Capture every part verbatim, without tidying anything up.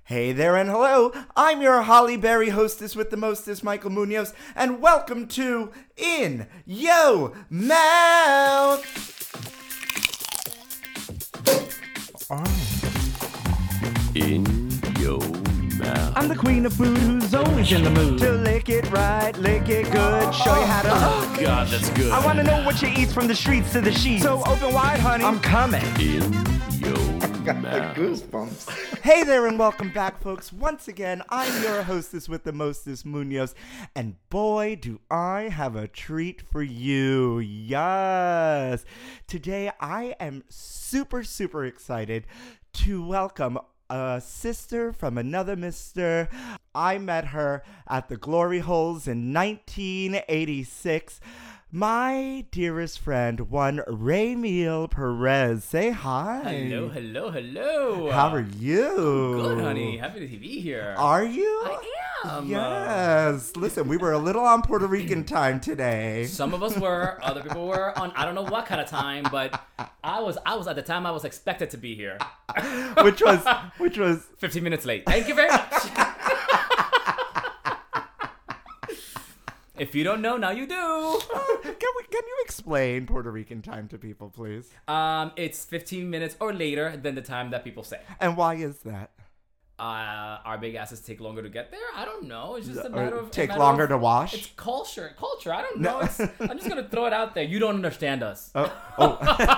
Hey there and hello, I'm your Holly Berry hostess with the mostest, Michael Munoz, and welcome to In Yo Mouth! Oh. In Yo Mouth. I'm the queen of food who's always in the mood To lick it right, lick it good, show you how to... Oh, God, that's good. I want to know what you eat from the streets to the sheets. So open wide, honey. I'm coming. In Yo Got the Mouth. goosebumps. Hey there and welcome back, folks. Once again, I'm your hostess with the mostest, Munoz, and boy, do I have a treat for you. Yes. Today, I am super, super excited to welcome a sister from another mister. I met her at the Glory Holes in nineteen eighty-six. My dearest friend, one Raymiel Perez. Say hi. Hello, hello, hello. How are you? Good, honey. Happy to be here. Are you? I am. Yes. Listen, we were a little on Puerto Rican time today. Some of us were, other people were on I don't know what kind of time, but I was I was at the time I was expected to be here. which was which was fifteen minutes late. Thank you very much. If you don't know, now you do. Can we can you explain Puerto Rican time to people, please? Um, it's fifteen minutes or later than the time that people say. And why is that? Uh, our big asses take longer to get there. I don't know. It's just a Or matter of take a matter longer of, to wash? It's culture, culture. I don't No. know. It's, I'm just gonna throw it out there. You don't understand us. Oh, oh.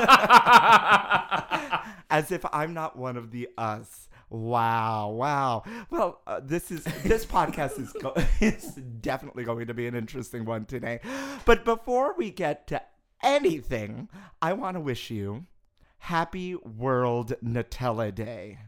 As if I'm not one of the us. Wow, wow. Well, uh, this is this podcast is go- is definitely going to be an interesting one today. But before we get to anything, I want to wish you Happy World Nutella Day.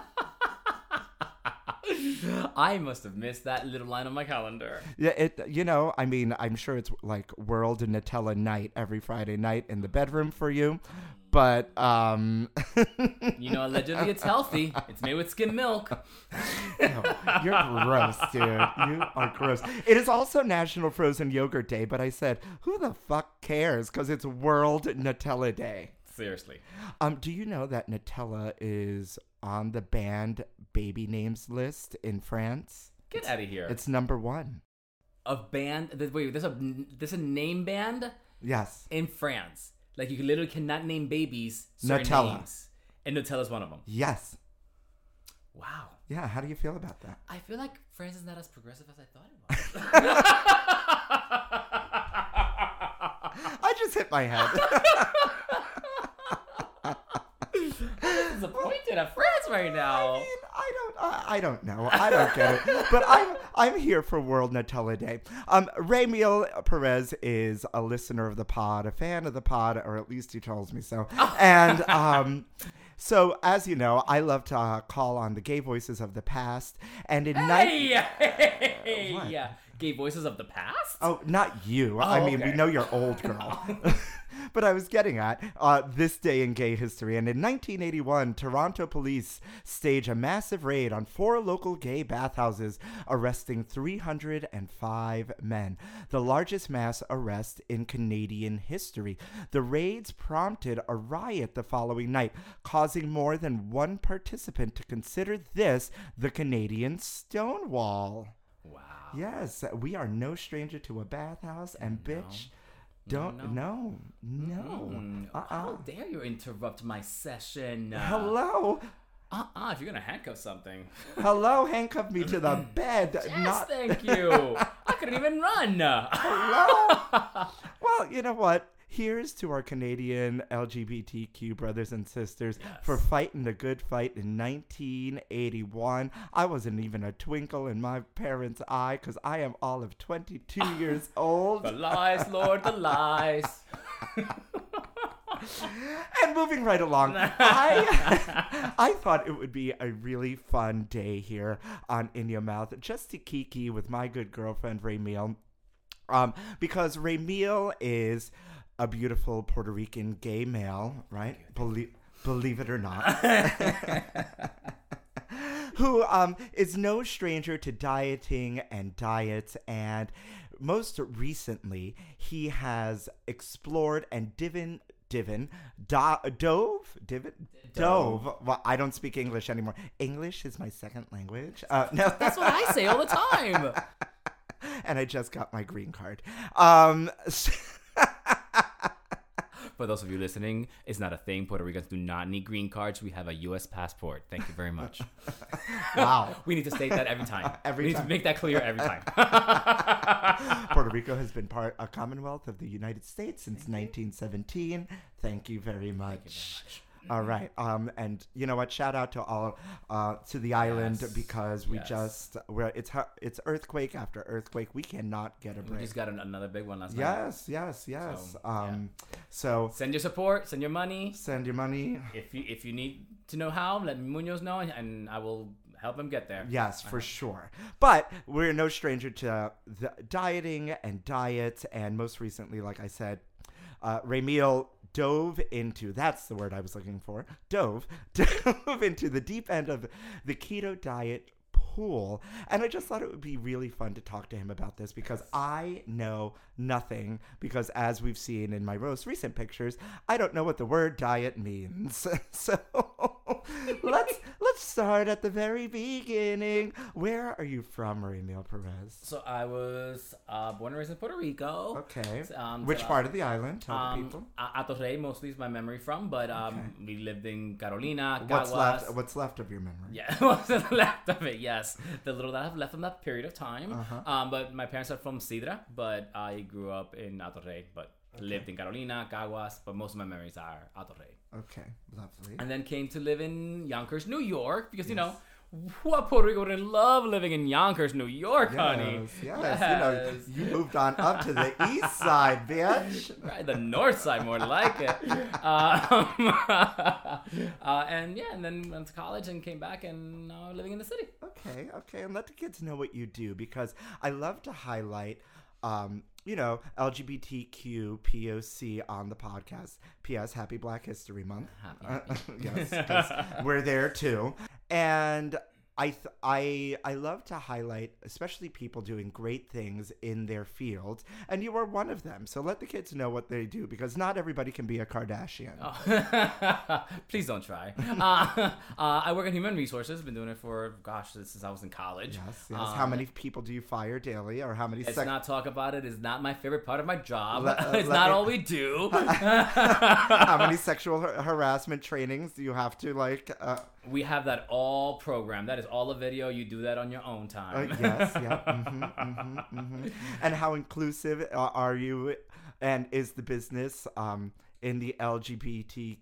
I must have missed that little line on my calendar. Yeah, it. You know, I mean, I'm sure it's like World Nutella Night every Friday night in the bedroom for you. But, um... You know, allegedly it's healthy. It's made with skim milk. No, you're gross, dude. You are gross. It is also National Frozen Yogurt Day, but I said, who the fuck cares? Because it's World Nutella Day. Seriously. Um, do you know that Nutella is on the banned baby names list in France? Get out of here. It's number one. A band... th- Wait, there's a, there's a name band Yes. in France. Like, you literally cannot name babies certain Nutella. names. And Nutella's one of them. Yes. Wow. Yeah, how do you feel about that? I feel like France is not as progressive as I thought it was. I just hit my head. I'm disappointed at France right now. I mean, I don't, I, I don't know. I don't get it. But I'm, I'm here for World Nutella Day. Um, Raymiel Perez is a listener of the pod, a fan of the pod, or at least he tells me so. And um, so, as you know, I love to uh, call on the gay voices of the past. And in night, Hey! Hey! What? Yeah. Gay voices of the past? oh, not you. Oh, I mean, okay. we know you're old, girl. But I was getting at uh, this day in gay history. And in nineteen eighty-one, Toronto police stage a massive raid on four local gay bathhouses, arresting three hundred five men, the largest mass arrest in Canadian history. The raids prompted a riot the following night, causing more than one participant to consider this the Canadian Stonewall. Wow. Yes, we are no stranger to a bathhouse, and bitch, don't, no, no, Mm, uh-uh. How dare you interrupt my session? Uh, Hello, Uh-uh, if you're gonna handcuff something. hello, handcuff me to the bed, Yes, not, thank you. I couldn't even run. hello. Well, you know what? Here's to our Canadian L G B T Q brothers and sisters Yes. for fighting the good fight in nineteen eighty-one. I wasn't even a twinkle in my parents' eye because I am all of twenty-two years old. The lies, Lord, the lies. And moving right along, I I thought it would be a really fun day here on In Your Mouth, just to kiki with my good girlfriend Raymiel, um, because Raymiel is a beautiful Puerto Rican gay male, right? Believe believe it or not. Who um, is no stranger to dieting and diets, and most recently, he has explored and divin, divin, do- dove, divin, dove. Well, I don't speak English anymore. English is my second language. Uh, no, That's what I say all the time. and I just got my green card. Um, For those of you listening, it's not a thing. Puerto Ricans do not need green cards. We have a U S passport. Thank you very much. wow. We need to state that every time. Every we need time. to make that clear every time. Puerto Rico has been part a Commonwealth of the United States since nineteen seventeen. Thank you very much. All right. Um, and you know what? Shout out to all uh, to the island Yes. because we Yes. just we're it's hu- it's earthquake after earthquake. We cannot get a We break. just got an, another big one last night. Yes, yes, yes. So, um, so Send your support. Send your money. send your money. If you if you need to know how, let Munoz know, and I will help him get there. Yes, for sure. But we're no stranger to the dieting and diet, and most recently, like I said, uh, Ramiel dove into, that's the word I was looking for, dove, dove into the deep end of the keto diet pool. And I just thought it would be really fun to talk to him about this because I know nothing, because as we've seen in my most recent pictures, I don't know what the word diet means. So let's let's start at the very beginning. Where are you from, Ramiel Perez? So I was uh, born and raised in Puerto Rico. Okay. Um, Which so, part of the island? Tell the Um, people. A- Atorrey mostly is my memory from, but um, we lived in Carolina, What's Caguas. left? What's left of your memory? Yeah, what's left of it? Yes, the little that I have left from that period of time. Uh-huh. Um, but my parents are from Sidra, but I grew up in Atorrey, but lived in Carolina, Caguas. But most of my memories are Atorrey. Okay, lovely. And then came to live in Yonkers, New York, because you know, what Puerto Rico would love living in Yonkers, New York, honey. Yes, yes, you know, you moved on up to the east side, bitch. Right, the north side, more like it. Um, uh, and yeah, and then went to college and came back and now I'm living in the city. Okay, okay, and let the kids know what you do because I love to highlight, um, you know, L G B T Q P O C on the podcast. P S. Happy Black History Month. Happy, Uh, yes, 'cause we're there too. And I, th- I, I love to highlight, especially people doing great things in their field, and you are one of them. So let the kids know what they do because not everybody can be a Kardashian. Oh. Please don't try. Uh, uh, I work in human resources. Been doing it for gosh since I was in college. Yes, yes. Um, how many people do you fire daily, or how many? Let's Sec- not talk about it. It's not my favorite part of my job. Let- uh, it's let not me- all we do. how many sexual har- harassment trainings do you have to like? Uh, We have that all programmed. That is all a video. You do that on your own uh, time. yes, yeah. Mm-hmm, mm-hmm, mm-hmm. And how inclusive uh, are you? And is the business um, in the L G B T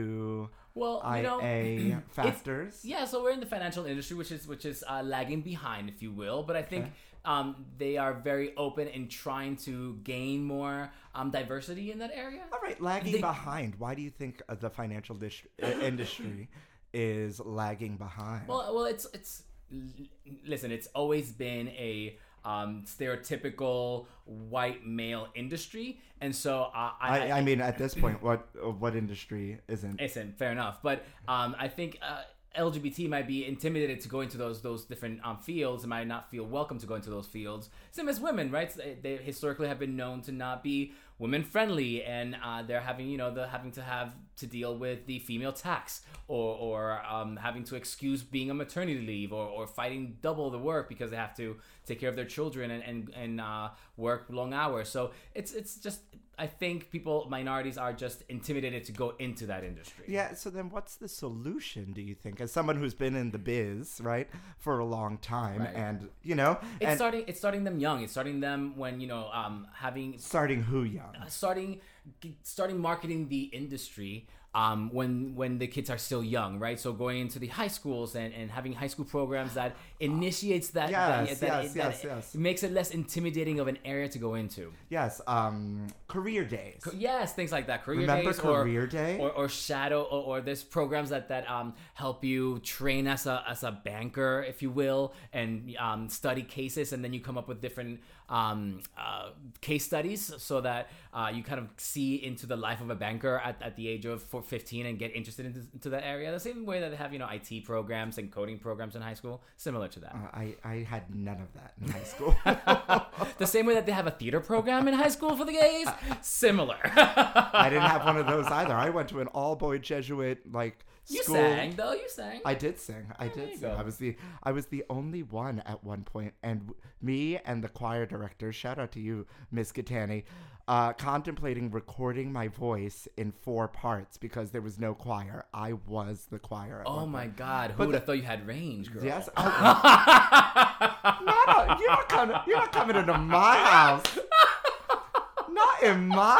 Q Well, you I know, A factors? yeah. So we're in the financial industry, which is which is uh, lagging behind, if you will. But I think Okay. um, they are very open in trying to gain more um, diversity in that area. All right, lagging They- behind. Why do you think uh, the financial dis- uh, industry is lagging behind? Well, well, it's it's l- listen. It's always been a um, stereotypical white male industry, and so uh, I, I, I mean, at this point, what uh, what industry isn't? Listen, fair enough, but um, I think uh, L G B T might be intimidated to go into those those different um, fields and might not feel welcome to go into those fields. Same as women, right? They, they historically have been known to not be women friendly, and uh, they're having you know they're having to have to deal with the female tax or or um, having to excuse being on maternity leave or, or fighting double the work because they have to take care of their children and and, and uh, work long hours. So it's it's just. I think people, minorities, are just intimidated to go into that industry. Yeah, so then what's the solution, do you think? As someone who's been in the biz, right, for a long time, Right. and, you know, It's and starting. It's starting them young. It's starting them when you know, um, having starting who young? starting, starting marketing the industry. Um, when when the kids are still young, right? So going into the high schools and, and having high school programs that initiates that, Yes, that, that, yes, that yes, yes. makes it less intimidating of an area to go into. Yes, um, career days. Yes, things like that. Career Remember days Career or, Day? or or shadow or, or there's programs that that um help you train as a as a banker, if you will, and um, study cases, and then you come up with different um uh, case studies so that uh, you kind of see into the life of a banker at, at the age of fifteen and get interested into, into that area. The same way that they have, you know, I T programs and coding programs in high school, similar to that. Uh, I, I had none of that in high school. The same way that they have a theater program in high school for the gays, similar. I didn't have one of those either. I went to an all-boy Jesuit like You school. sang though. You sang. I did sing. I there did you sing. go. I was the I was the only one at one point, and w- me and the choir director, shout out to you, Miss Gattani, uh, contemplating recording my voice in four parts because there was no choir. I was the choir. At Oh one my point. God! Who But would have the- thought you had range, girl? Yes. Oh, no, you're not coming. You're not coming into my house. Not in my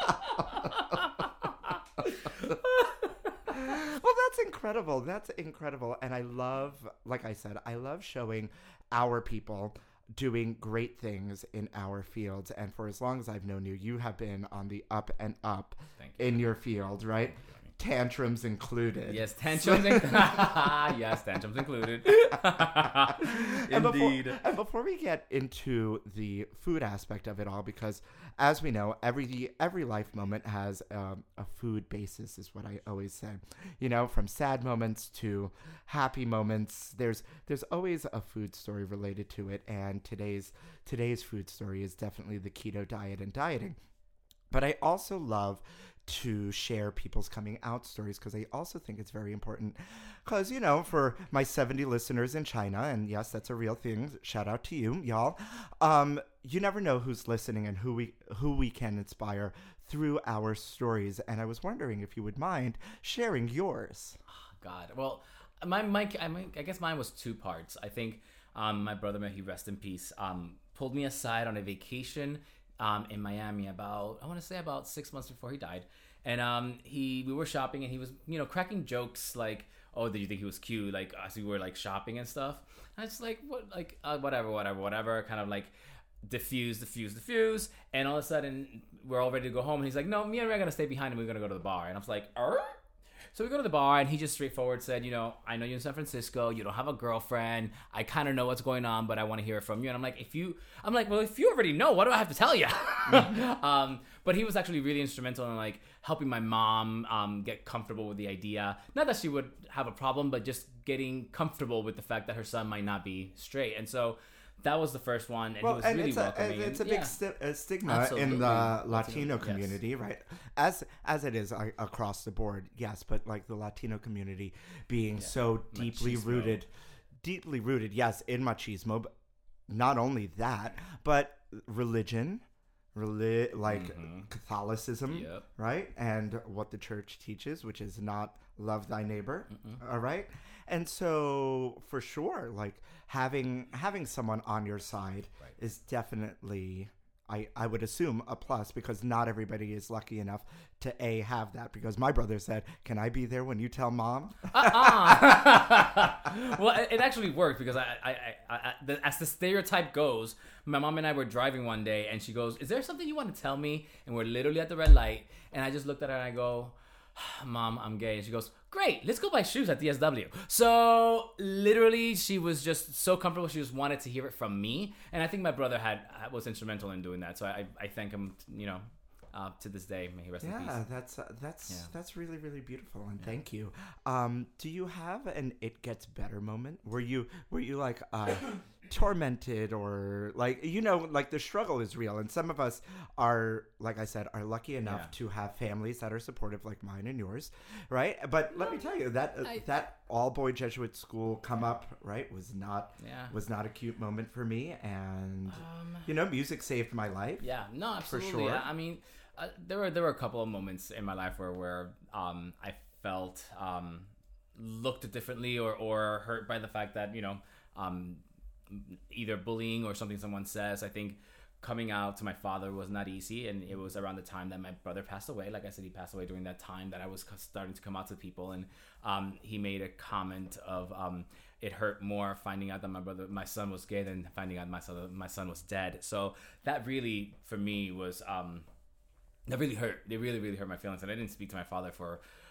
Well, that's incredible. That's incredible. And I love, like I said, I love showing our people doing great things in our fields. And for as long as I've known you, you have been on the up and up Thank you. in your field, right? Tantrums included. Yes, tantrums. in- yes, tantrums included. And before, Indeed. and before we get into the food aspect of it all, because as we know, every every life moment has um, a food basis, is what I always say. You know, from sad moments to happy moments, there's there's always a food story related to it. And today's today's food story is definitely the keto diet and dieting. But I also love to share people's coming out stories because I also think it's very important because, you know, for my seventy listeners in China, and yes, that's a real thing. Shout out to you, y'all. Um, you never know who's listening and who we who we can inspire through our stories. And I was wondering if you would mind sharing yours. God. Well, my, my, I, mean, I guess mine was two parts. I think um, my brother, may he rest in peace, um, pulled me aside on a vacation um, in Miami about, I want to say about six months before he died. And um, he, we were shopping and he was, you know, cracking jokes like, oh, did you think he was cute? Like, as we were like shopping and stuff. And I was like, what, like, uh, whatever, whatever, whatever, kind of like diffuse, diffuse, diffuse. And all of a sudden, we're all ready to go home. And he's like, no, me and Ray are going to stay behind and we're going to go to the bar. And I was like, er? So we go to the bar, and he just straightforward said, you know, I know you're in San Francisco. You don't have a girlfriend. I kind of know what's going on, but I want to hear it from you. And I'm like, if you, I'm like, well, if you already know, what do I have to tell you? um, but he was actually really instrumental in like helping my mom um, get comfortable with the idea. Not that she would have a problem, but just getting comfortable with the fact that her son might not be straight. And so that was the first one, and Well, he was and really it's a, welcoming. it's a and, big yeah. sti- uh, stigma Absolutely. in the Latino, Latino yes. community, right? As as it is uh, across the board, yes. But like the Latino community being so deeply Machismo. rooted, deeply rooted, yes, in machismo. But not only that, but religion, reli- like Catholicism, Yep. right? And what the church teaches, which is not love thy neighbor, all right? And so for sure, like having having someone on your side Right. is definitely, I, I would assume, a plus, because not everybody is lucky enough to A, have that. Because my brother said, can I be there when you tell mom? Uh-uh. Well, it, it actually worked because I, I, I, I the, as the stereotype goes, my mom and I were driving one day, and she goes, "Is there something you want to tell me?" And we're literally at the red light, and I just looked at her and I go, "Mom, I'm gay." And she goes, "Great, let's go buy shoes at D S W." So literally, she was just so comfortable. She just wanted to hear it from me, and I think my brother had was instrumental in doing that. So I, I thank him, you know, uh, to this day. May he rest in peace. Yeah, that's uh, that's Yeah. that's really really beautiful, and thank you. Um, do you have an "it gets better" moment? Were you were you like uh, tormented, or like, you know, like the struggle is real, and some of us are, like I said, are lucky enough Yeah. to have families that are supportive, like mine and yours, right? But let me tell you that uh, I- that all boy Jesuit school come up, right, was not Yeah. was not a cute moment for me, and Um, you know, music saved my life. Yeah, no, absolutely. sure. I I mean, uh, there were there were a couple of moments in my life where where um, I felt um, looked differently or or hurt by the fact that, you know, um, either bullying or something someone says. I think coming out to my father was not easy, and it was around the time that my brother passed away. Like I said, he passed away during that time that I was starting to come out to people, and um, he made a comment of um, it hurt more finding out that my brother, my son was gay than finding out my son, my son was dead. So that really, for me, was um, that really hurt. They really, really hurt my feelings, and I didn't speak to my father for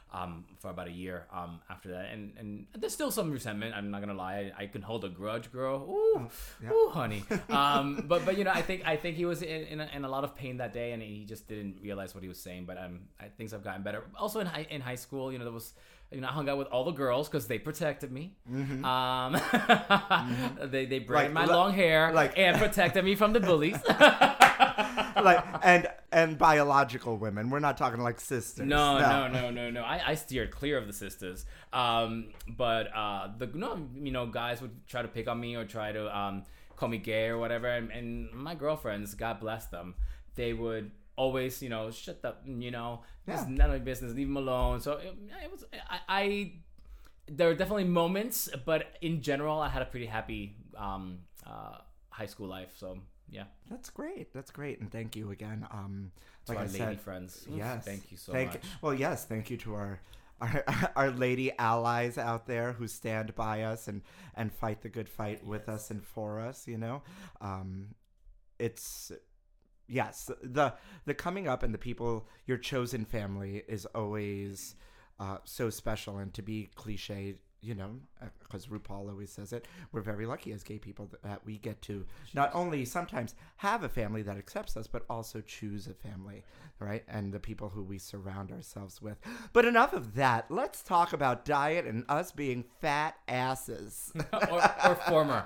um, for about a year um, after that. And, and there's still some resentment. I'm not gonna lie. I, I can hold a grudge, girl. Ooh, Yeah. ooh, honey. Um, but but you know, I think I think he was in in a, in a lot of pain that day, and he just didn't realize what he was saying. But um, I, things have gotten better. Also in high in high school, you know, there was. You know, I hung out with all the girls because they protected me. Mm-hmm. Um, mm-hmm. they they braided Like- my long hair like- and protected me from the bullies. like and and biological women. We're not talking like sisters. No, no, no, no, no. I, I steered clear of the sisters. Um, but uh, the no, you know, guys would try to pick on me or try to um, call me gay or whatever. And, and my girlfriends, God bless them, they would always, you know, shut up. You know, it's Yeah. none of my business. Leave them alone. So it, it was. I, I there were definitely moments, but in general, I had a pretty happy um, uh, high school life. So yeah. That's great. That's great. And thank you again. Um, To like our I lady said, friends. Oof, yes. Thank you so thank, much. Well, yes. Thank you to our, our our lady allies out there who stand by us and, and fight the good fight with us and for us, you know. Um, it's... Yes, the the coming up and the people, your chosen family is always uh, so special. And to be cliche, you know, because RuPaul always says it, we're very lucky as gay people that we get to not only sometimes have a family that accepts us, but also choose a family, right? And the people who we surround ourselves with. But enough of that. Let's talk about diet and us being fat asses. or, or former.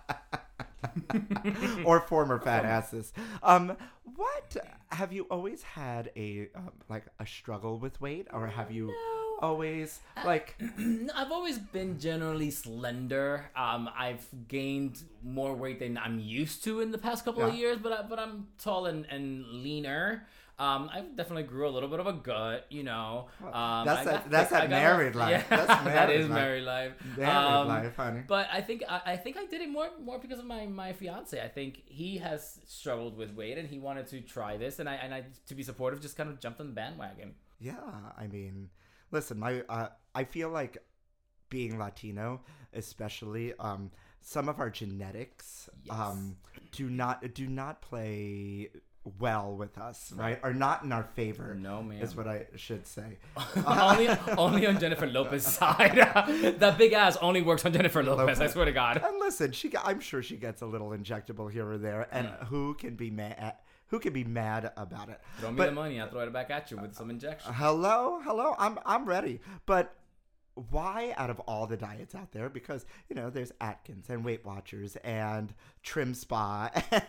Or former fat asses. Um, what have you always had a um, like a struggle with weight, or have you No. always like? I've always been generally slender. Um, I've gained more weight than I'm used to in the past couple of Yeah. years, but I, but I'm tall and, and leaner. Um, I definitely grew a little bit of a gut, you know. Um, That's I that- got that's thick- that I got a- married life. Yeah, That's that married is life. married life. Married Um, life, honey. But I think I, I think I did it more more because of my, my fiance. I think he has struggled with weight and he wanted to try this, and I and I to be supportive just kind of jumped on the bandwagon. Yeah, I mean, listen, my uh, I feel like being Latino, especially, um, some of our genetics Yes. um, do not do not play well with us, right? Are not in our favor. No, ma'am. Is what I should say. only, only on Jennifer Lopez's side. That big ass only works on Jennifer Lopez. I swear to God. And listen, she got- I'm sure she gets a little injectable here or there, and Mm. who can be mad? Who can be mad about it? Throw me But- the money. I'll throw it back at you with some injection. Hello, hello. I'm I'm ready. But why, out of all the diets out there, because you know there's Atkins and Weight Watchers and Trim Spa.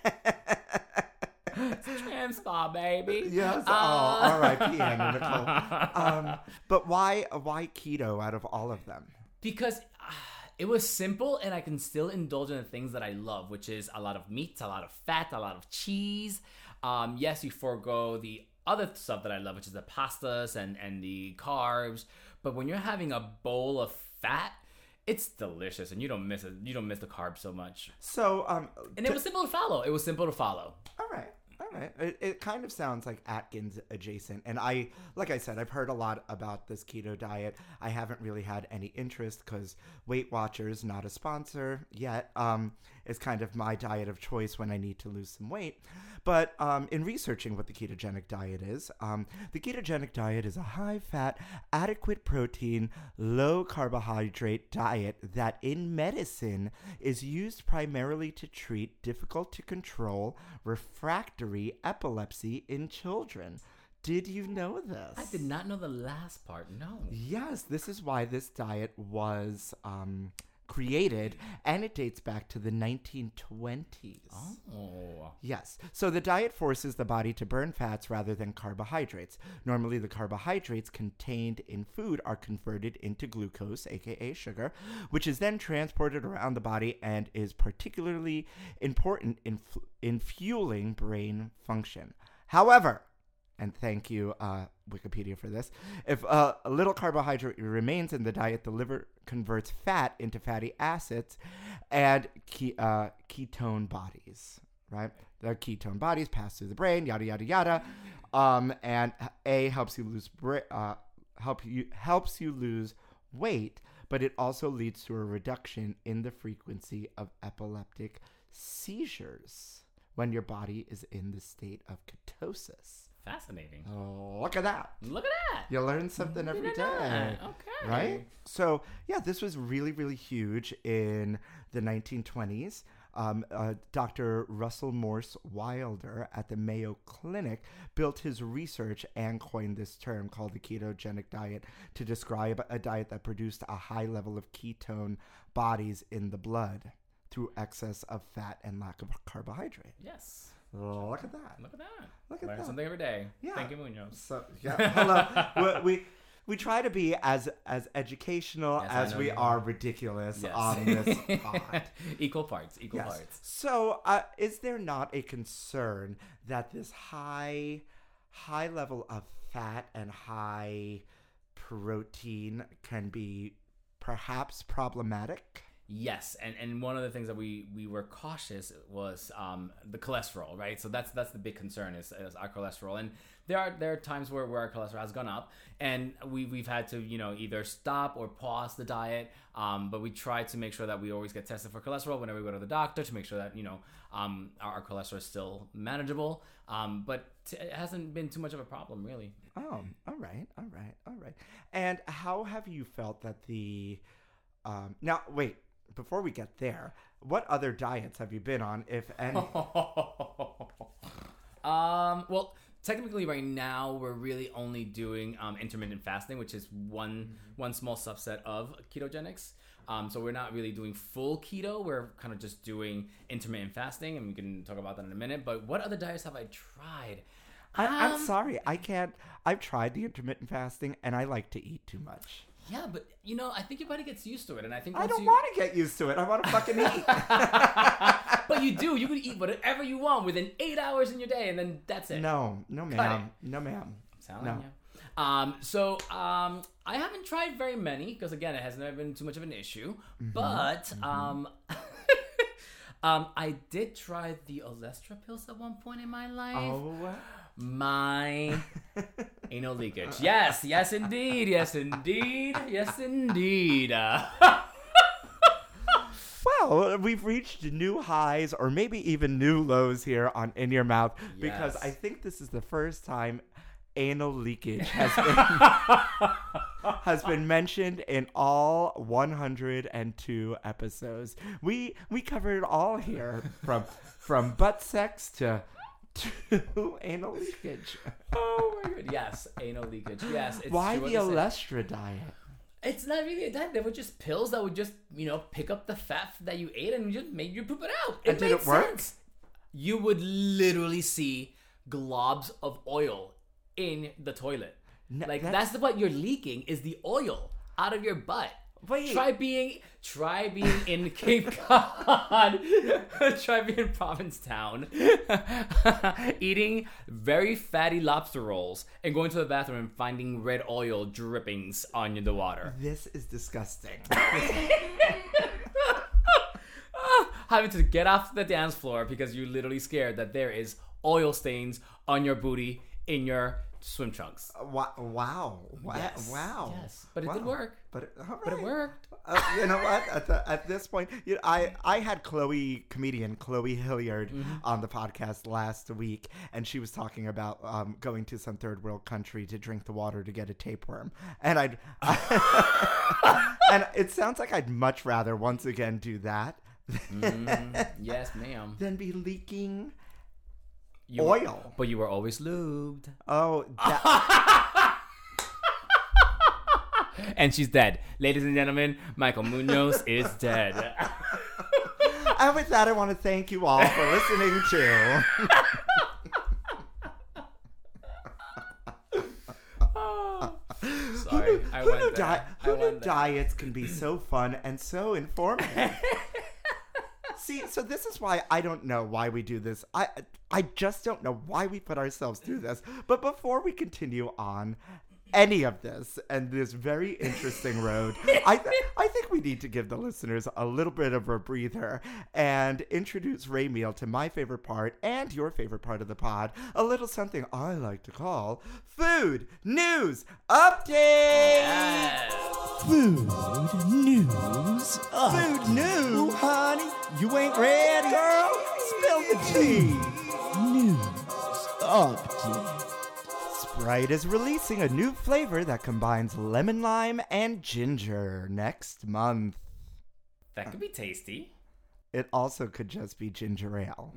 Trim spa, baby. Yes. Uh, Oh, R I P Anna Nicole. Um, but why why keto out of all of them? Because uh, it was simple and I can still indulge in the things that I love, which is a lot of meat, a lot of fat, a lot of cheese. Um, yes, you forego the other stuff that I love, which is the pastas and, and the carbs. But when you're having a bowl of fat, it's delicious and you don't miss it. You don't miss the carbs so much. So um, And it was simple to follow. It was simple to follow. all right. All right. It, it kind of sounds like Atkins adjacent. And I, like I said, I've heard a lot about this keto diet. I haven't really had any interest because Weight Watchers, not a sponsor yet, um, is kind of my diet of choice when I need to lose some weight. But um, in researching what the ketogenic diet is, um, the ketogenic diet is a high-fat, adequate protein, low-carbohydrate diet that in medicine is used primarily to treat difficult-to-control refractory epilepsy in children. Did you know this? I did not know the last part. No. Yes, this is why this diet was um, created, and it dates back to the nineteen twenties. Oh. Yes. So the diet forces the body to burn fats rather than carbohydrates. Normally, the carbohydrates contained in food are converted into glucose, aka sugar, which is then transported around the body and is particularly important in, f- in fueling brain function. However, and thank you, uh, Wikipedia, for this. If uh, a little carbohydrate remains in the diet, the liver converts fat into fatty acids and ke- uh, ketone bodies, right? The ketone bodies pass through the brain, yada, yada, yada. Um, and A, helps you lose bra- uh, help you helps you lose weight, but it also leads to a reduction in the frequency of epileptic seizures when your body is in the state of ketosis. Fascinating. Oh, look at that. Look at that. You learn something every Look day. at that. Okay. Right? So, yeah, this was really, really huge in the nineteen twenties. Um, uh, Doctor Russell Morse Wilder at the Mayo Clinic built his research and coined this term called the ketogenic diet to describe a diet that produced a high level of ketone bodies in the blood through excess of fat and lack of carbohydrate. Yes. Look at that. Look at that. Look at Learn that. something every day. Yeah. Thank you, Munoz. So yeah, hello. we, we we try to be as as educational Yes, I as know we you are are. ridiculous Yes. on this pod. Equal parts. Equal Yes. parts. So, uh, is there not a concern that this high high level of fat and high protein can be perhaps problematic? Yes, and, and one of the things that we, we were cautious was um, the cholesterol, right? So that's that's the big concern is, is our cholesterol, and there are there are times where, where our cholesterol has gone up, and we we've had to you know either stop or pause the diet, um, but we try to make sure that we always get tested for cholesterol whenever we go to the doctor to make sure that you know um, our, our cholesterol is still manageable, um, but t- it hasn't been too much of a problem really. Oh, all right, all right, all right. And how have you felt that the um, now wait. Before we get there, what other diets have you been on, if any? um, well, technically, right now we're really only doing um, intermittent fasting, which is one mm-hmm. one small subset of ketogenics. Um, so we're not really doing full keto. We're kind of just doing intermittent fasting, and we can talk about that in a minute. But what other diets have I tried? I, I'm Um, sorry, I can't. I've tried the intermittent fasting, and I like to eat too much. Yeah, but you know, I think your body gets used to it, and I think I once don't you... want to get used to it. I want to fucking eat. But you do. You can eat whatever you want within eight hours in your day, and then that's it. No, no, ma'am. No, ma'am. I'm telling No. you. Um, so um, I haven't tried very many because again, it has never been too much of an issue. Mm-hmm. But um, um, I did try the Olestra pills at one point in my life. Oh. My anal leakage. Yes, yes, indeed. Yes, indeed. Yes, indeed. Uh, Well, we've reached new highs or maybe even new lows here on In Your Mouth because Yes. I think this is the first time anal leakage has been has been mentioned in all one hundred two episodes. We we covered it all here from from butt sex to to anal leakage. oh my god. Yes, anal leakage. Yes. It's Why true the what they say. Olestra diet? It's not really a diet. They were just pills that would just, you know, pick up the fat that you ate and just make you poop it out. It And did made it work? sense. You would literally see globs of oil in the toilet. No, like that's- that's the what you're leaking is the oil out of your butt. Wait. Try being try being in Cape Cod. Try being in Provincetown. Eating very fatty lobster rolls and going to the bathroom and finding red oil drippings on the water. This is disgusting. Having to get off the dance floor because you're literally scared that there is oil stains on your booty in your swim trunks. Wow! Wow! Wow! Yes. Wow! Yes. But it Wow. did work. But it, all But it right. worked. Uh, you know what? At, the, at this point, you know, I I had Chloe, comedian Chloe Hilliard, Mm-hmm. on the podcast last week, and she was talking about um, going to some third world country to drink the water to get a tapeworm, and I'd and it sounds like I'd much rather once again do that Mm, yes, ma'am. than be leaking You oil. But you were always lubed. Oh, that, And she's dead. Ladies and gentlemen, Michael Munoz is dead. and with that, I want to thank you all for listening to. Sorry, I Who knew, went di- there. I who knew went there. diets can be so fun and so informative? See, so this is why I don't know why we do this. I I just don't know why we put ourselves through this. But before we continue on any of this and this very interesting road, I th- I think we need to give the listeners a little bit of a breather and introduce Ray Meal to my favorite part and your favorite part of the pod, a little something I like to call Food News Update! Food news. Food news! Ooh, honey, you ain't ready. Girl, spill the tea! News update. Sprite is releasing a new flavor that combines lemon lime and ginger next month. That could be tasty. It also could just be ginger ale.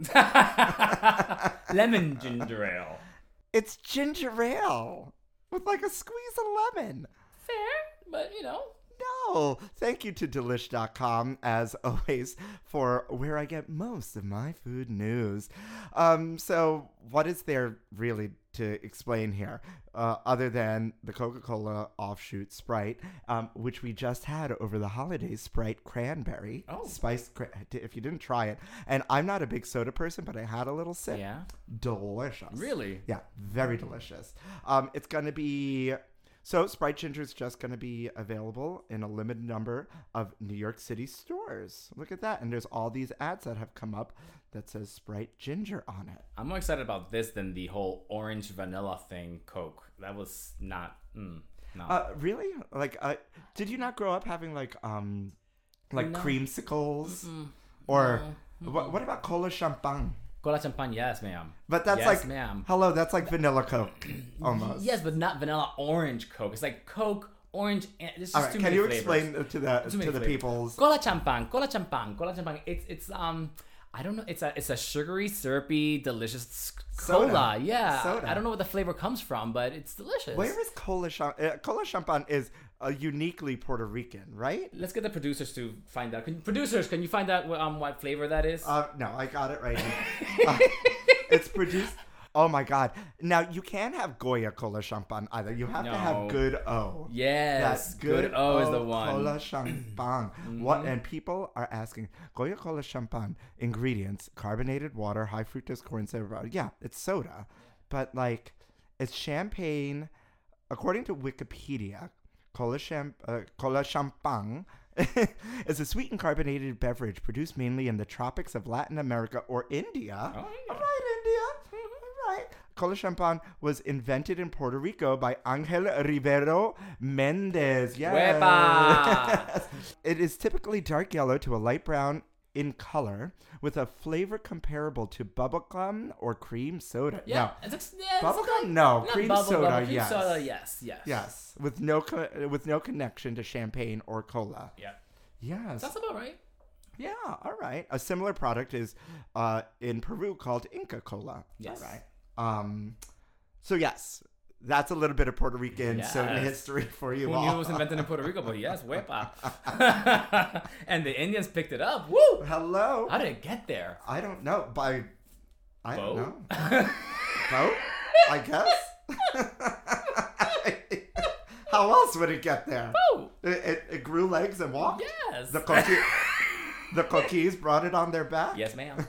Lemon ginger ale. It's ginger ale with like a squeeze of lemon. Fair, but you know. No. Thank you to Delish dot com, as always, for where I get most of my food news. Um, so what is there really to explain here, uh, other than the Coca-Cola offshoot Sprite, um, which we just had over the holidays, Sprite Cranberry. Oh. Spiced, cra- if you didn't try it. And I'm not a big soda person, but I had a little sip. Yeah. Delicious. Really? Yeah, very delicious. Um, it's going to be... So Sprite Ginger is just going to be available in a limited number of New York City stores. Look at that. And there's all these ads that have come up that says Sprite Ginger on it. I'm more excited about this than the whole orange vanilla thing, Coke. That was not, mm, no. Uh, really? Like, uh, did you not grow up having like, um, like No. creamsicles? Mm-mm. Or No. what, what about Cola Champagne? Cola champagne, yes, ma'am. But that's Yes, like, ma'am. hello, that's like vanilla Coke almost. Yes, but not vanilla orange Coke. It's like Coke, orange, and there's just All right, too can many you flavors. explain to the Too to many the flavors. people's? Cola champagne, cola champagne, cola champagne. It's it's um I don't know. It's a it's a sugary, syrupy, delicious s- Soda. cola. Yeah, Soda. I don't know where the flavor comes from, but it's delicious. Where is Cola Champagne? Uh, Cola Champagne is uh, uniquely Puerto Rican, right? Let's get the producers to find out. Can, producers, can you find out what, um what flavor that is? Uh, no, I got it right here. Uh, it's produced. Oh my God! Now you can't have Goya Cola Champagne either. You have to No. have Good O. yes, That's good. O is the one. Cola Champagne. What? And people are asking Goya Cola Champagne ingredients: carbonated water, high fructose corn syrup. Yeah, it's soda, but like it's champagne. According to Wikipedia, Cola, Champ- uh, Cola Champagne is a sweet and carbonated beverage produced mainly in the tropics of Latin America or India. Oh, yeah. All right, India. All right. Cola Champagne was invented in Puerto Rico by Angel Rivero Mendez. Yes. Huepa. It is typically dark yellow to a light brown in color with a flavor comparable to bubblegum or cream soda. Yeah, No. it's, ex- yeah, it's Bubblegum? like- No. not Cream bubble soda, gum, cream yes. soda, yes, yes. Yes, with no co- with no connection to champagne or cola. Yeah. Yes. That's about right. Yeah, all right. A similar product is uh, in Peru called Inca Cola. Yes. All right. Um, so yes, that's a little bit of Puerto Rican soda Yes. history for you Who all. knew it was invented in Puerto Rico? But yes, huepa. And the Indians picked it up. Woo! Hello. How did it get there? I don't know. By I don't Boat? know. Boat? I guess. How else would it get there? Boat. It, it, it grew legs and walked. Yes. The coquille, the coquilles brought it on their back. Yes, ma'am.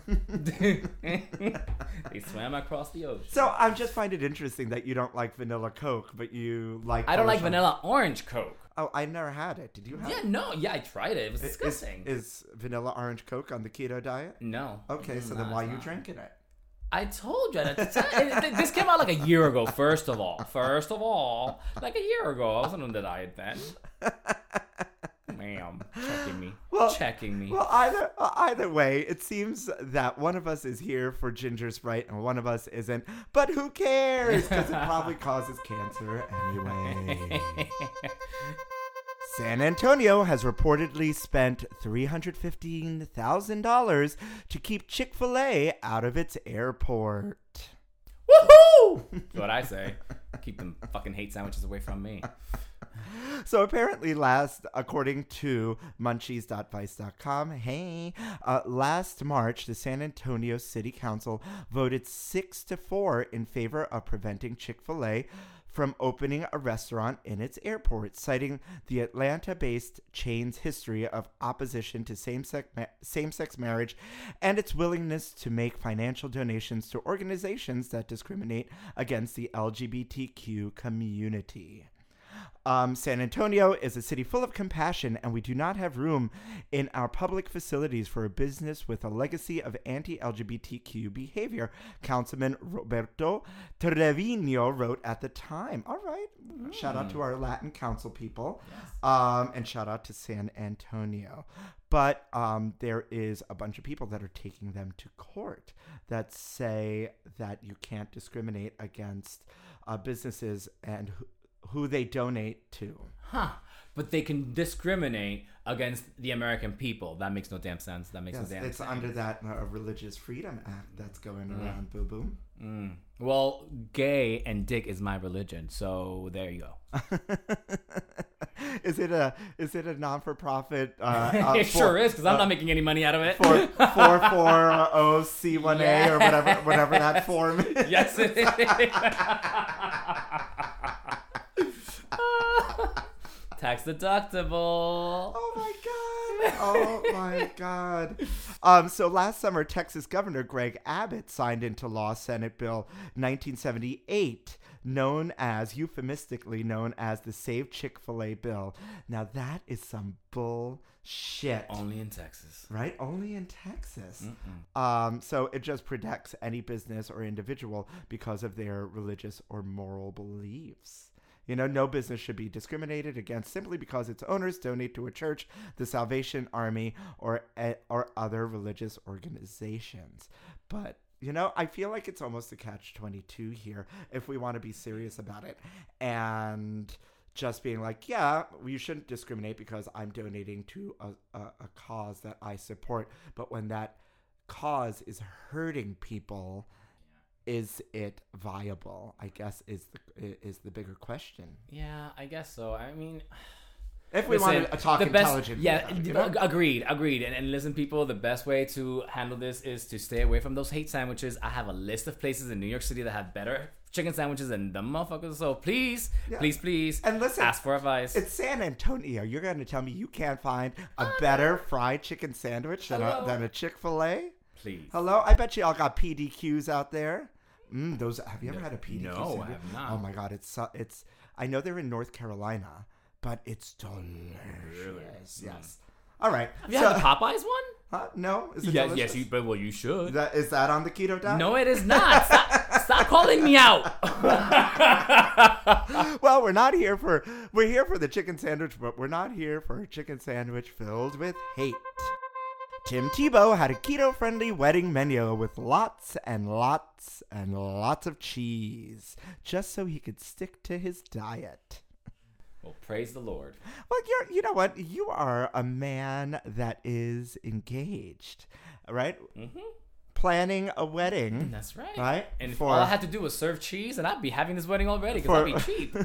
They swam across the ocean. So I just find it interesting that you don't like vanilla Coke, but you like. I don't Cola like Champagne. vanilla orange Coke. Oh, I never had it. Did you have Yeah, it? no. Yeah, I tried it. It was Is- disgusting. Is, is vanilla orange Coke on the keto diet? no. Okay, so Mm, then no, why it's you not. drinking it? I told you. That it- it- this came out like a year ago, first of all. First of all. Like a year ago. I wasn't on the diet then. Ma'am. Checking me. Well- Checking me. Well, either uh, either way, it seems that one of us is here for ginger Sprite and one of us isn't. But who cares? Because it probably causes cancer anyway. San Antonio has reportedly spent three hundred fifteen thousand dollars to keep Chick-fil-A out of its airport. Woohoo! That's what I say. Keep them fucking hate sandwiches away from me. So apparently last, according to munchies dot vice dot com, hey, uh, last March, the San Antonio City Council voted six to four in favor of preventing Chick-fil-A from opening a restaurant in its airport, citing the Atlanta-based chain's history of opposition to same-sex, ma- same-sex marriage and its willingness to make financial donations to organizations that discriminate against the L G B T Q community. Um, San Antonio is a city full of compassion, and we do not have room in our public facilities for a business with a legacy of anti-L G B T Q behavior, Councilman Roberto Trevino wrote at the time. All right. Shout out to our Latin council people. Yes. Um, and shout out to San Antonio. But um, there is a bunch of people that are taking them to court that say that you can't discriminate against uh, businesses and wh- who they donate to. Huh. But they can discriminate against the American people. That makes no damn sense. That makes Yes, no damn it's sense. under that uh, Religious Freedom Act that's going around, boo boo. Mm. Well, gay and dick is my religion, so there you go. Is it a is it a non for profit? Uh, uh, it for, sure is, because I'm uh, not making any money out of it. For four four O C one A or whatever whatever that form is. Yes, it is. Tax deductible. Oh my god! Oh my god! Um, so last summer, Texas Governor Greg Abbott signed into law Senate Bill nineteen seventy-eight, known as, euphemistically known as the Save Chick-fil-A Bill. Now that is some bullshit. Only in Texas. Right? Only in Texas. Um, so it just protects any business or individual because of their religious or moral beliefs. You know, no business should be discriminated against simply because its owners donate to a church, the Salvation Army, or or other religious organizations. But, you know, I feel like it's almost a catch twenty-two here if we want to be serious about it. And just being like, yeah, you shouldn't discriminate because I'm donating to a, a, a cause that I support. But when that cause is hurting people, is it viable? I guess is the is the bigger question. Yeah, I guess so. I mean, if we listen, want to talk the best, intelligent, yeah, you know? agreed, agreed. And, and listen, people, the best way to handle this is to stay away from those hate sandwiches. I have a list of places in New York City that have better chicken sandwiches than the motherfuckers. So please, Yeah. please, please, And listen, ask for advice. It's San Antonio. You're going to tell me you can't find a better fried chicken sandwich than a, Hello? than a Chick-fil-A? Please. Hello? I bet you all got P D Qs out there. Mm, those. Have you ever had a P D Q No, I sandwich? have not. Oh my god, it's so- it's. I know they're in North Carolina, but it's delicious. Really? Yes. All right. Have you so, had the Popeyes one? huh? No. Is it Yes, delicious? yes, you, but well, you should. Is that, is that on the keto diet? No, it is not. Stop, stop calling me out. Well, we're not here for we're here for the chicken sandwich, but we're not here for a chicken sandwich filled with hate. Tim Tebow had a keto-friendly wedding menu with lots and lots and lots of cheese, just so he could stick to his diet. Well, praise the Lord. Well, you're, you know what? You are a man that is engaged, right? Mm-hmm. Planning a wedding. That's right. Right? And if For- all I had to do was serve cheese, and I'd be having this wedding already because I'd be For- cheap.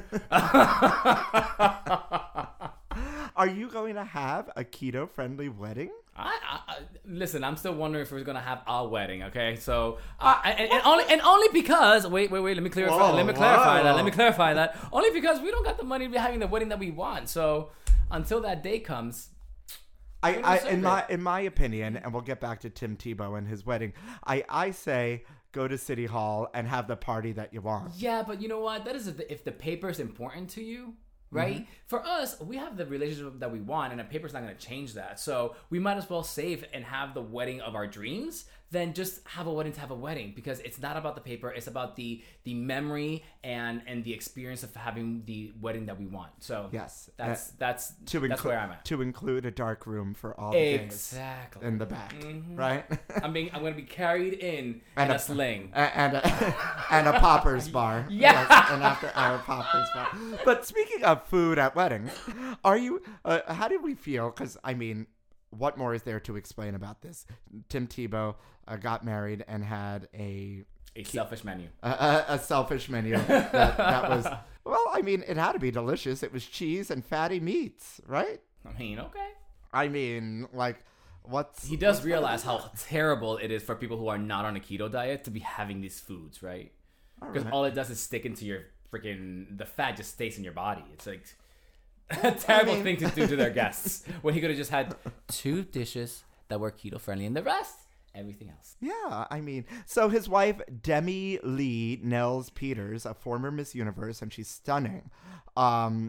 Are you going to have a keto-friendly wedding? I, I, I listen. I'm still wondering if we're gonna have our wedding. Okay, so uh, and, and only and only because wait, wait, wait. Let me clarify. Whoa, let me clarify whoa. that. Let me clarify that. Only because we don't got the money to be having the wedding that we want. So until that day comes, I, What I do you in say? my in my opinion, and we'll get back to Tim Tebow and his wedding. I, I say go to City Hall and have the party that you want. yeah. But you know what? That is if the, if the paper is important to you. Right? Mm-hmm. For us, we have the relationship that we want, and a paper's not going to change that. So we might as well save and have the wedding of our dreams than just have a wedding to have a wedding, because it's not about the paper. It's about the the memory and and the experience of having the wedding that we want. So Yes. that's Uh, that's To that's inclu- where I'm at. to include a dark room for all the days Exactly. in the back, Mhm. right? I'm being I'm going to be carried in And in a- a sling. A- and a, and a poppers bar. Yeah. Yes, an after hour poppers bar. But speaking of food at weddings, are you? Uh, how did we feel? Because I mean, what more is there to explain about this? Tim Tebow uh, got married and had a A selfish menu. a, a, a selfish menu that, that was. Well, I mean, it had to be delicious. It was cheese and fatty meats, right? I mean, okay. I mean, like, what's He does what's realize better how terrible it is for people who are not on a keto diet to be having these foods, right? than that? Because All all right. it does is stick into your freaking, the fat just stays in your body. It's like a terrible mean- thing to do to their guests when he could have just had two dishes that were keto friendly and the rest, everything else. Yeah, I mean, so his wife, Demi Lee Nels Peters, a former Miss Universe, and she's stunning, um,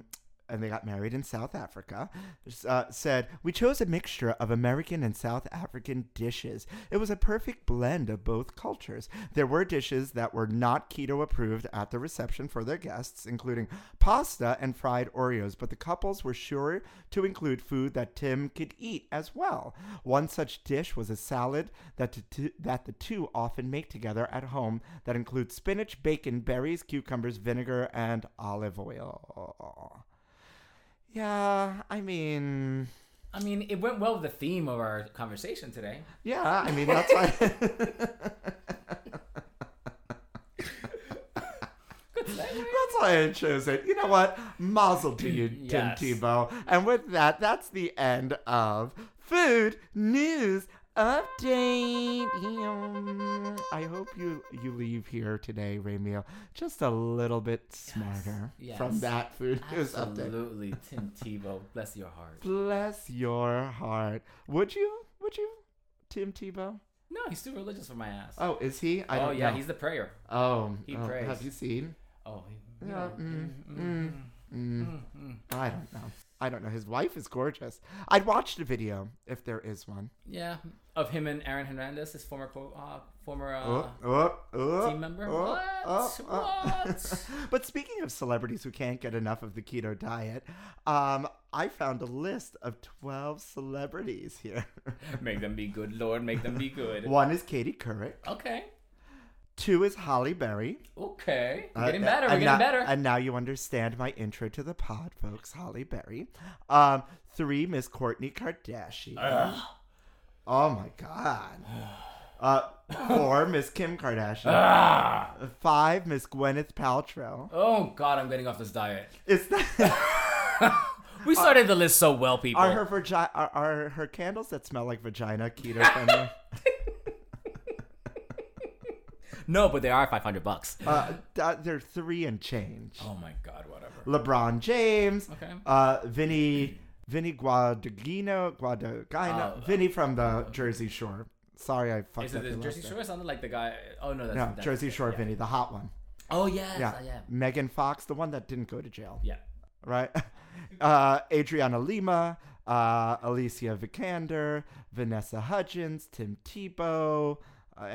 and they got married in South Africa, uh, said, "We chose a mixture of American and South African dishes. It was a perfect blend of both cultures. There were dishes that were not keto approved at the reception for their guests, including pasta and fried Oreos, but the couples were sure to include food that Tim could eat as well. One such dish was a salad that, the two, that the two often make together at home that includes spinach, bacon, berries, cucumbers, vinegar, and olive oil." Yeah, I mean... I mean, it went well with the theme of our conversation today. Yeah, I mean, that's why... That's why I chose it. You know what? Mazel to you, Tim Yes. Tebow. And with that, that's the end of Food News Update. Um, I hope you you leave here today, Ramiel, just a little bit smarter yes. from that Food News Update. Absolutely, Tim Tebow. Bless your heart. Bless your heart. Would you? Would you, Tim Tebow? No, he's too religious for my ass. Oh, is he? I oh don't yeah, know. he's the prayer. Oh, He oh, prays. have you seen? Oh, he, Yeah, know, mm, mm, mm, mm, mm. mm. I don't know. I don't know. His wife is gorgeous. I'd watch the video if there is one. Yeah, of him and Aaron Hernandez, his former co- uh, former uh, Oh, oh, oh, team member. oh, what? oh, oh. What? But speaking of celebrities who can't get enough of the keto diet, um, I found a list of twelve celebrities here. Make them be good, Lord. Make them be good. One is Katie Couric. Okay. Two is Holly Berry. Okay. We're Uh, getting better. We're and getting now- better. And now you understand my intro to the pod, folks. Holly Berry. Um, three, Miss Kourtney Kardashian. Ugh. Oh my God. Uh, four, Miss Kim Kardashian. Ah! Five, Miss Gwyneth Paltrow. Oh God, I'm getting off this diet. Is that We started the list so well, people. are her vagi- are, are her candles that smell like vagina keto friendly? No, but they are five hundred bucks. uh, th- they're three and change. Oh my God, whatever. LeBron James. Okay. Uh, Vinny Vinny Guadagnino Guadagnino. Oh, Vinny from the Jersey Shore. Sorry, I fucked Is up it the your Jersey last Shore? name. It sounded like the guy. Oh no, that's No, that's, Jersey Shore yeah. Vinny, the hot one. Oh yes, Yeah. yeah, yeah. Megan Fox, the one that didn't go to jail. Yeah. Right? Uh, Adriana Lima, uh, Alicia Vikander, Vanessa Hudgens, Tim Tebow, uh,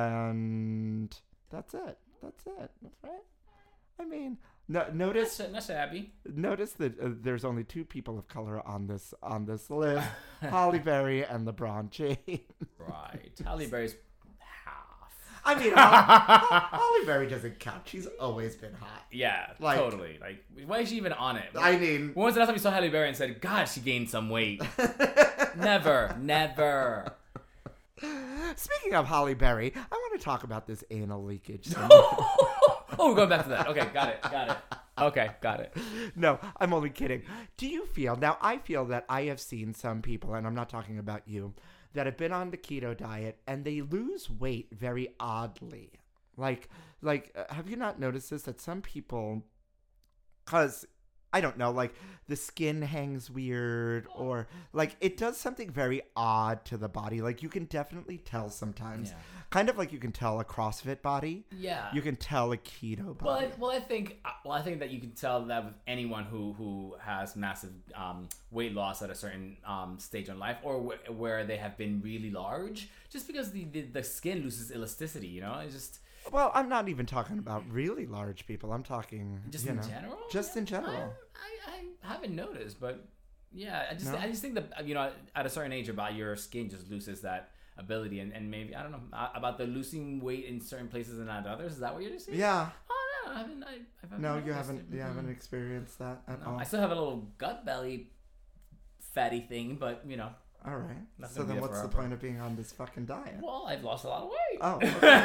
and that's it. That's it. That's right. I mean, no, notice Not, not shabby. notice that uh, there's only two people of color on this on this list: Holly Berry and LeBron James. Right. Halle Berry's half. I mean, Holly, Holly Berry doesn't count. She's always been hot. Yeah, Like- totally. Like, why is she even on it? I mean, When was the last time you saw Halle Berry and said, God, she gained some weight? Never. Never. speaking of Holly Berry, I want to talk about this anal leakage. thing. Oh, we're going back to that. Okay, got it. Got it. Okay, got it. No, I'm only kidding. Do you feel, now I feel that I have seen some people, and I'm not talking about you, that have been on the keto diet and they lose weight very oddly. Like, like, uh, have you not noticed this? That some people, cause I don't know, like the skin hangs weird or like it does something very odd to the body. Like you can definitely tell sometimes, Yeah. kind of like you can tell a CrossFit body. Yeah. You can tell a keto body. Well, I, well, I think uh, well, I think that you can tell that with anyone who who has massive um, weight loss at a certain um, stage in life, or wh- where they have been really large, just because the, the the skin loses elasticity. You know, it's just Well, I'm not even talking about really large people. I'm talking just you in know, general. Just in general. I, I, I haven't noticed, but yeah, I just No? I just think that you know at a certain age about your skin just loses that ability, and, and maybe I don't know uh, about the losing weight in certain places and not others. Is that what you're just saying? Yeah. Oh no, I haven't. I, I haven't No, you noticed haven't. it. You Mm-mm. haven't experienced that at No, all. I still have a little gut belly fatty thing, but you know, All right. That's So gonna be then, it what's the forever. point of being on this fucking diet? well, I've lost a lot of weight. Oh.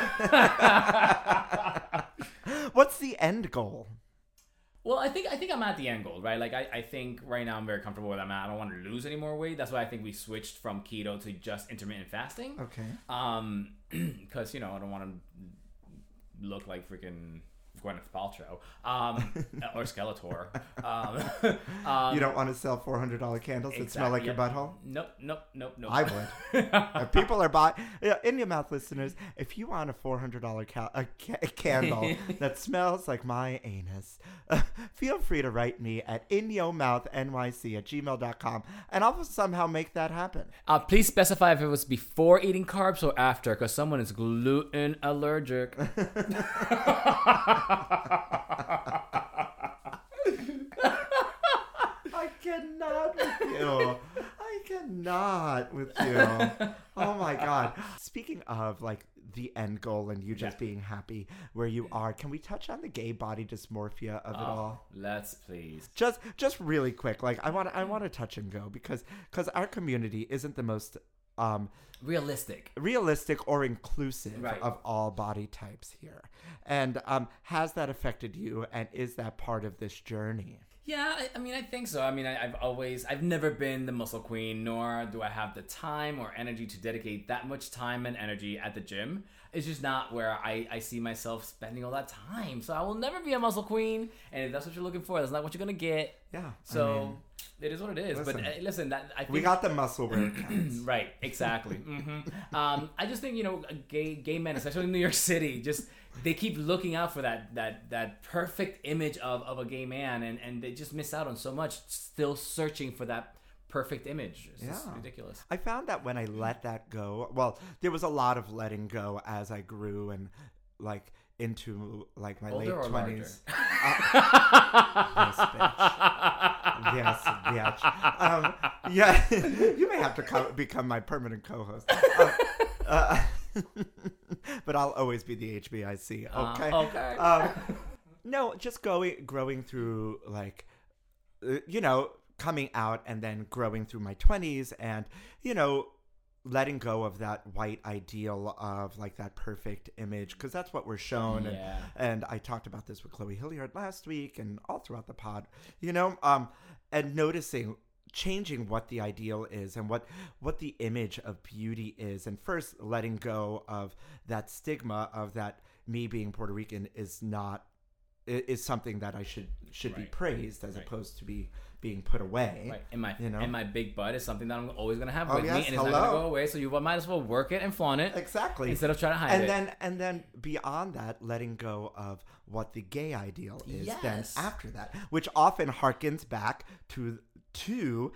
Okay. What's the end goal? Well, I think I think I'm at the end goal, right? Like I, I think right now I'm very comfortable with that. I don't want to lose any more weight. That's why I think we switched from keto to just intermittent fasting. Okay. Um, because you know I don't want to look like freaking Gwyneth Paltrow, um, or Skeletor. Um, um, You don't want to sell four hundred dollars candles that smell like exactly, your yeah. butthole? Nope, nope, nope, nope. I would. If people are buying, yeah, in your mouth listeners, if you want a four hundred dollars ca- a ca- candle that smells like my anus, uh, feel free to write me at inyourmouthnyc at gmail dot com, and I'll somehow make that happen. Uh, please specify if it was before eating carbs or after, because someone is gluten allergic. I cannot with you. I cannot with you. Oh my God. Speaking of like the end goal and you just Yeah. being happy where you are, can we touch on the gay body dysmorphia of it all? Let's please. Just just really quick. Like I want I want to touch and go because because our community isn't the most um Realistic. realistic or inclusive Right. of all body types here. And um has that affected you, and is that part of this journey? Yeah, I, I mean, I think so. I mean, I, I've always, I've never been the muscle queen, nor do I have the time or energy to dedicate that much time and energy at the gym. It's just not where I, I see myself spending all that time. So I will never be a muscle queen. And if that's what you're looking for, that's not what you're going to get. Yeah. So I mean, it is what it is. listen, but uh, listen, that I think, we got the muscle where it counts. right, exactly. hmm Um, I just think, you know, gay gay men, especially in New York City, just they keep looking out for that that that perfect image of, of a gay man, and, and they just miss out on so much, still searching for that perfect image. It's just Yeah. ridiculous. I found that when I let that go, well, there was a lot of letting go as I grew and like into like my Older or late larger? twenties. Yes, bitch. Yes, bitch. Um, yeah, you may have to co- become my permanent co-host. Uh, uh, but I'll always be the H B I C. Okay. Uh, okay. Um, no, just going, growing through like, uh, you know, coming out and then growing through my twenties and, you know, letting go of that white ideal of like that perfect image, because that's what we're shown. Yeah. And, and I talked about this with Chloe Hilliard last week and all throughout the pod, you know, um, and noticing, changing what the ideal is and what what the image of beauty is, and first letting go of that stigma of that me being Puerto Rican is not is something that I should should be Right. praised as Right. opposed to be being put away. Right, and my you know? and my big butt is something that I'm always gonna have Oh, with yes, me, and it's not hello. gonna go away. So you might as well work it and flaunt it Exactly. instead of trying to hide and it. then and then beyond that, letting go of what the gay ideal is. Then Yes. after that, which often harkens back to to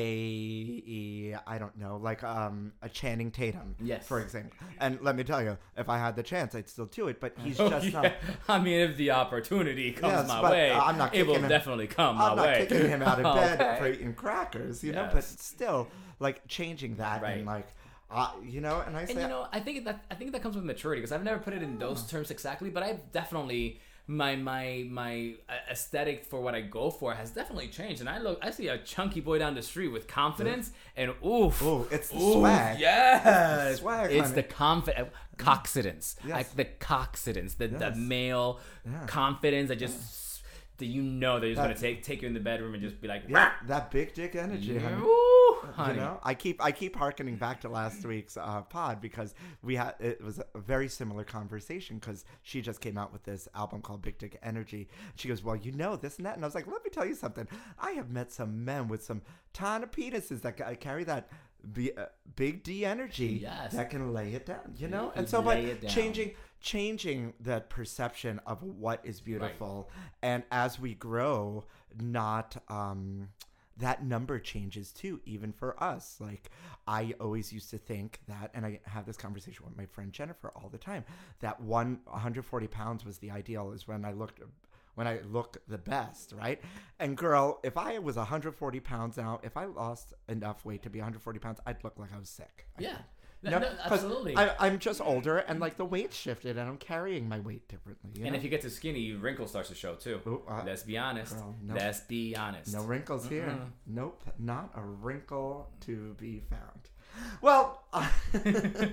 a I don't know, like um a Channing Tatum, Yes. for example. And let me tell you, if I had the chance, I'd still do it. But he's Oh, just yeah. not. I mean, if the opportunity comes Yes, my but way, I'm not it will kicking him- definitely come I'm my not way. kicking him out of bed Okay. for eating crackers, you know. Yes. But still, like changing that Right. and like, uh, you know. And I say, And you know, I think that I think that comes with maturity, because I've never put it in those terms exactly, but I've definitely my my my aesthetic for what I go for has definitely changed, and I look I see a chunky boy down the street with confidence, and oof, Ooh, it's the oof, swag. yes, It's the swag, it's honey. the confidence, coxidence, Yes. like the coxidence, the the Yes. male Yeah. confidence that just that you know they're just That- gonna take take you in the bedroom and just be like, yeah, that big dick energy, honey. Woo, honey. You know, I keep I keep harkening back to last week's uh, pod because we had it was a very similar conversation because she just came out with this album called Big Dick Energy. She goes, well, you know this and that, and I was like, let me tell you something. I have met some men with some tiny penises that ca- carry that B, uh, big D energy Yes. that can lay it down. You know, can and so by lay it down. changing changing that perception of what is beautiful, and as we grow, not um that number changes too, even for us. Like, I always used to think that, and I have this conversation with my friend Jennifer all the time, that one one hundred forty pounds was the ideal, is when I looked when I look the best, right? And girl, if I was one hundred forty pounds now, if I lost enough weight to be one hundred forty pounds, I'd look like I was sick. Yeah. You No, know, no, 'cause absolutely. I, I'm just older, and like the weight shifted, and I'm carrying my weight differently. You And know? if you get too skinny, wrinkle starts to show too. Ooh, uh, Let's be honest. girl, no. Let's be honest. No wrinkles here. Mm-mm. Nope, not a wrinkle to be found. Well, uh, this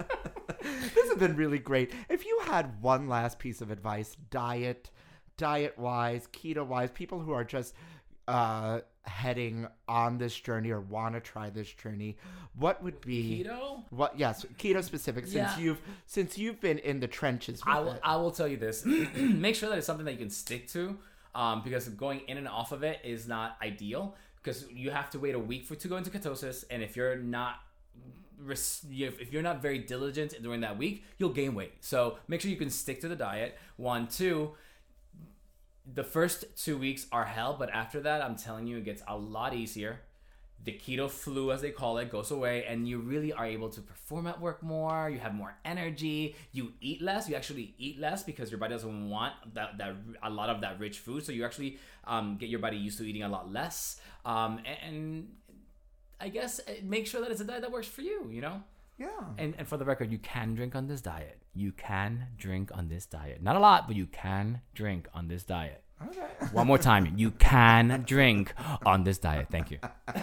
has been really great. If you had one last piece of advice, diet, diet-wise, keto-wise, people who are just uh, heading on this journey or want to try this journey, what would be Keto? What? Yes, keto specific. Since Yeah. you've since you've been in the trenches with I will, it. I will tell you this. Make sure that it's something that you can stick to, um, because going in and off of it is not ideal, because you have to wait a week for to go into ketosis, and if you're not res- if you're not very diligent during that week, you'll gain weight. So make sure you can stick to the diet. One, two. The first two weeks are hell, but after that, I'm telling you, it gets a lot easier. The keto flu, as they call it, goes away, and you really are able to perform at work more. You have more energy. You eat less. You actually eat less because your body doesn't want that, that a lot of that rich food. So you actually um, get your body used to eating a lot less. Um, and, and I guess uh, make sure that it's a diet that works for you, you know? Yeah. And, and for the record, you can drink on this diet. You can drink on this diet. Not a lot, but you can drink on this diet. Okay. One more time. You can drink on this diet. Thank you. All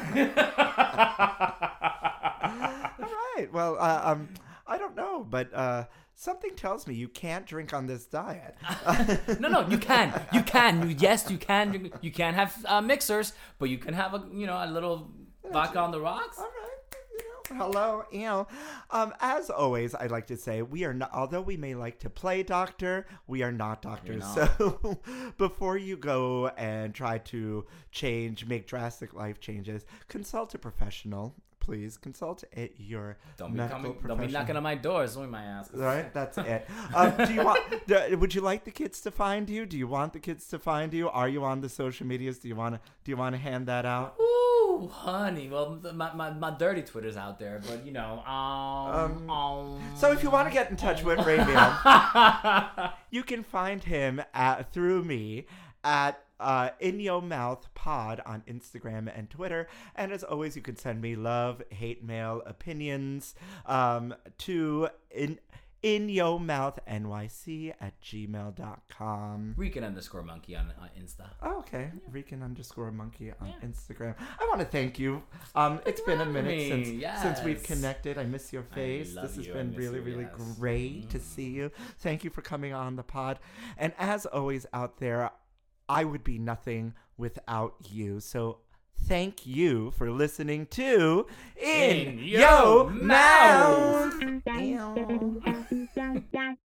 right. Well, uh, um, I don't know, but uh, something tells me you can't drink on this diet. No, no, you can. You can. You- Yes, you can drink. You can have uh, mixers, but you can have a you know a little vodka on the rocks. All right. You know, hello, you know. Um, as always, I'd like to say we are not. Although we may like to play doctor, we are not doctors. not. So before you go and try to change, make drastic life changes, consult a professional. Please consult a, your Don't be medical coming. Don't be professional. knocking on my doors. Only my ass. All right, that's it. Um, do you want? Do, would you like the kids to find you? Do you want the kids to find you? Are you on the social medias? Do you want to? Do you want to hand that out? Ooh, honey. Well, the- my, my, my dirty Twitter's out there, but you know. Um. um So if you want to get in touch with Raymond, you can find him at through me at uh, In Yo Mouth Pod on Instagram and Twitter. And as always, you can send me love, hate mail, opinions um, to in in yo mouth N Y C at gmail dot com. Rican underscore monkey on, on Insta. Oh, okay. Rican underscore monkey on Instagram. I want to thank you. Um, it's been a minute me. since since we've Yes. connected. I miss your face. love This has you. I been miss really, you, really yes. great to see you. Thank you for coming on the pod. And as always out there, I would be nothing without you. So thank you for listening to In, In Yo Yo Mouth. Mouth. Ew.